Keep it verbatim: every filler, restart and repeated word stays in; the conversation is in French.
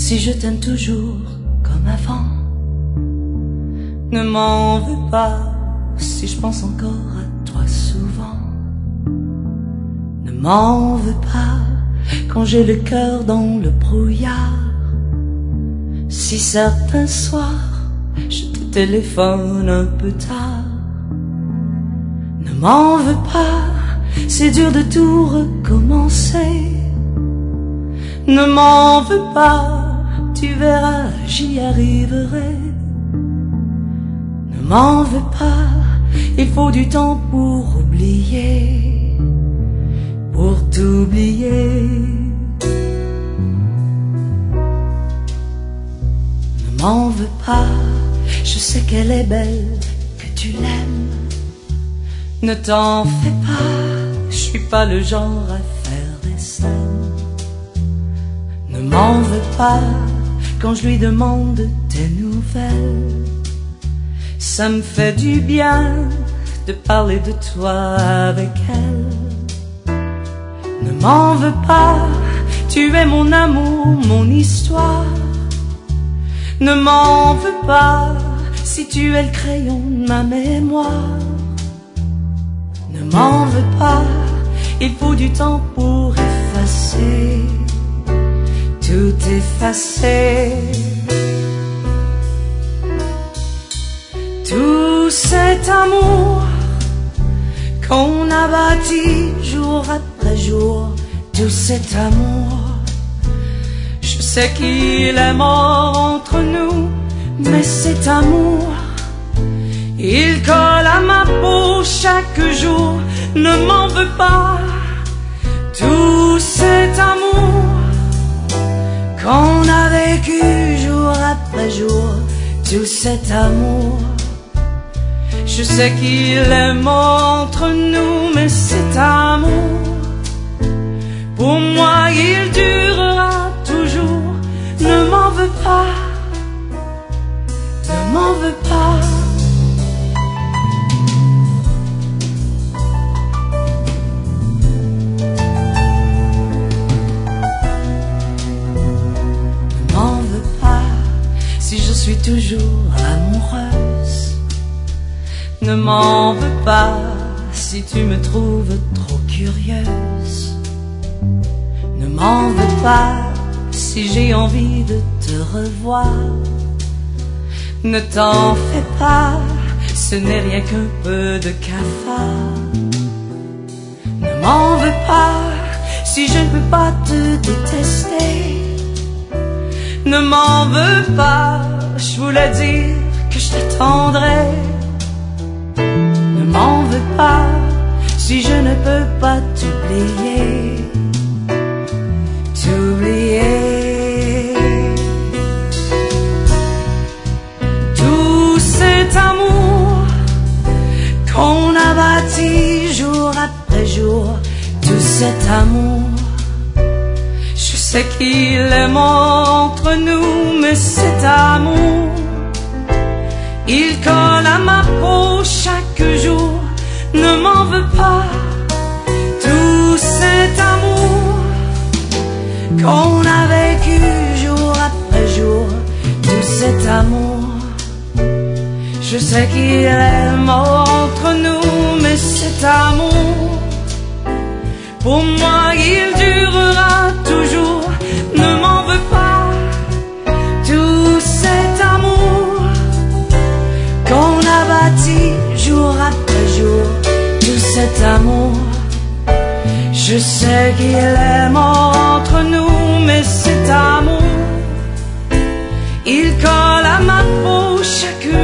si je t'aime toujours comme avant. Ne m'en veux pas si je pense encore à toi souvent. Ne m'en veux pas quand j'ai le cœur dans le brouillard. Si certains soirs je te téléphone un peu tard. Ne m'en veux pas, c'est dur de tout recommencer. Ne m'en veux pas, tu verras, j'y arriverai. Ne m'en veux pas, il faut du temps pour oublier, pour t'oublier. Ne m'en veux pas, je sais qu'elle est belle, que tu l'aimes. Ne t'en fais pas, je suis pas le genre à faire des scènes. Ne m'en veux pas quand je lui demande tes nouvelles. Ça me fait du bien de parler de toi avec elle. Ne m'en veux pas, tu es mon amour, mon histoire. Ne m'en veux pas si tu es le crayon de ma mémoire. Ne m'en veux pas, il faut du temps pour effacer, tout effacer. Tout cet amour qu'on a bâti jour après jour, tout cet amour, je sais qu'il est mort entre nous, mais cet amour, il colle à ma peau chaque jour. Ne m'en veux pas, tout cet amour qu'on a vécu jour après jour, tout cet amour, je sais qu'il est mort entre nous, mais cet amour, pour moi il durera toujours. Ne m'en veux pas, ne m'en veux pas. Ne m'en veux pas si je suis toujours amoureuse. Ne m'en veux pas si tu me trouves trop curieuse. Ne m'en veux pas si j'ai envie de te revoir. Ne t'en fais pas, ce n'est rien qu'un peu de cafard. Ne m'en veux pas si je ne peux pas te détester. Ne m'en veux pas, je voulais dire que je t'attendrai. Ne m'en veux pas si je ne peux pas t'oublier, t'oublier. Tout cet amour qu'on a bâti jour après jour, tout cet amour, je sais qu'il est mort entre nous, mais cet amour, il colle à ma peau chaque jour. Ne m'en veux pas, tout cet amour qu'on a vécu jour après jour, tout cet amour, je sais qu'il est mort entre nous, mais cet amour, pour moi il durera toujours. Ne m'en veux pas, tout cet amour qu'on a bâti jour après jour, tout cet amour, je sais qu'il est mort entre nous, mais cet amour, il colle à ma peau chaque